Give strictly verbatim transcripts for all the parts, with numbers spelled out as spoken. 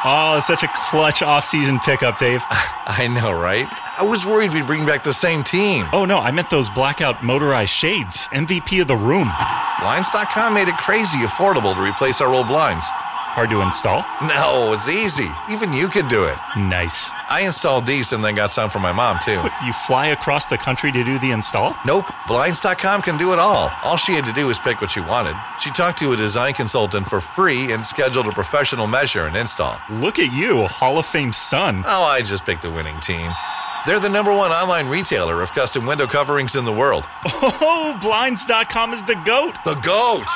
Oh, such a clutch off-season pickup, Dave. I know, right? I was worried we'd bring back the same team. Oh, no, I meant those blackout motorized shades. M V P of the room. Blinds dot com made it crazy affordable to replace our old blinds. Hard to install? No, it's easy. Even you could do it. Nice. I installed these and then got some for my mom, too. What, you fly across the country to do the install? Nope. Blinds dot com can do it all. All she had to do was pick what she wanted. She talked to a design consultant for free and scheduled a professional measure and install. Look at you, Hall of Fame son. Oh, I just picked the winning team. They're the number one online retailer of custom window coverings in the world. Oh, Blinds dot com is the GOAT. The GOAT!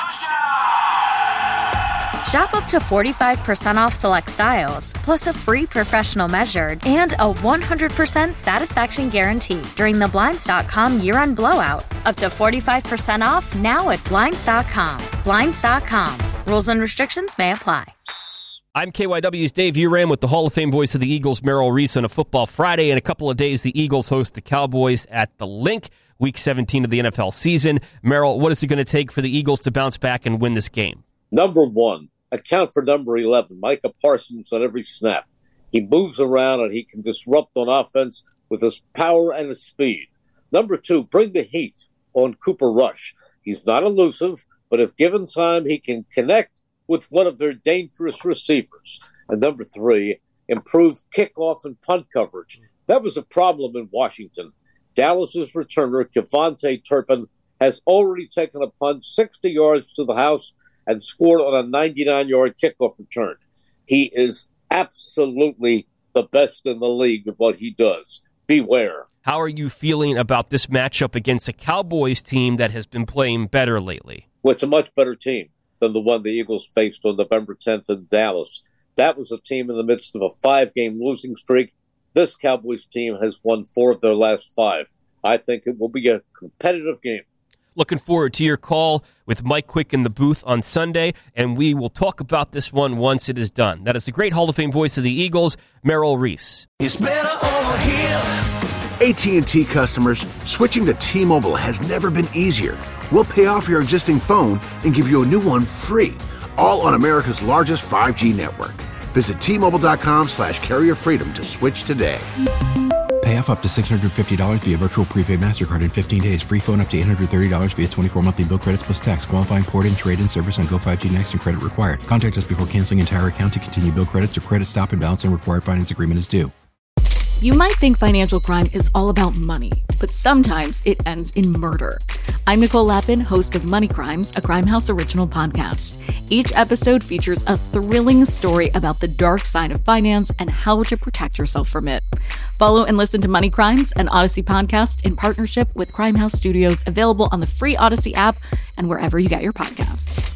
Shop up to forty-five percent off select styles, plus a free professional measured and a one hundred percent satisfaction guarantee during the Blinds dot com year-end blowout. Up to forty-five percent off now at Blinds dot com. Blinds dot com. Rules and restrictions may apply. I'm K Y W's Dave Uram with the Hall of Fame voice of the Eagles, Merrill Reese, on a Football Friday. In a couple of days, the Eagles host the Cowboys at the Link, Week seventeen of the N F L season. Merrill, what is it going to take for the Eagles to bounce back and win this game? Number one, account for number eleven, Micah Parsons, on every snap. He moves around and he can disrupt on offense with his power and his speed. Number two, bring the heat on Cooper Rush. He's not elusive, but if given time, he can connect with one of their dangerous receivers. And number three, improve kickoff and punt coverage. That was a problem in Washington. Dallas's returner, Kevontae Turpin, has already taken a punt sixty yards to the house and scored on a ninety-nine-yard kickoff return. He is absolutely the best in the league at what he does. Beware. How are you feeling about this matchup against a Cowboys team that has been playing better lately? Well, it's a much better team than the one the Eagles faced on November tenth in Dallas. That was a team in the midst of a five-game losing streak. This Cowboys team has won four of their last five. I think it will be a competitive game. Looking forward to your call with Mike Quick in the booth on Sunday, and we will talk about this one once it is done. That is the great Hall of Fame voice of the Eagles, Merrill Reese. It's better over here. A T and T customers, switching to T-Mobile has never been easier. We'll pay off your existing phone and give you a new one free, all on America's largest five G network. Visit T-Mobile.com slash carrier freedom to switch today. Pay off up to six hundred fifty dollars via virtual prepaid MasterCard in fifteen days. Free phone up to eight hundred thirty dollars via twenty-four monthly bill credits plus tax. Qualifying port-in, trade-in service on Go five G Next and credit required. Contact us before canceling entire account to continue bill credits or credit stop and balance and required finance agreement is due. You might think financial crime is all about money, but sometimes it ends in murder. I'm Nicole Lappin, host of Money Crimes, a Crime House original podcast. Each episode features a thrilling story about the dark side of finance and how to protect yourself from it. Follow and listen to Money Crimes, an Odyssey podcast in partnership with Crime House Studios, available on the free Odyssey app and wherever you get your podcasts.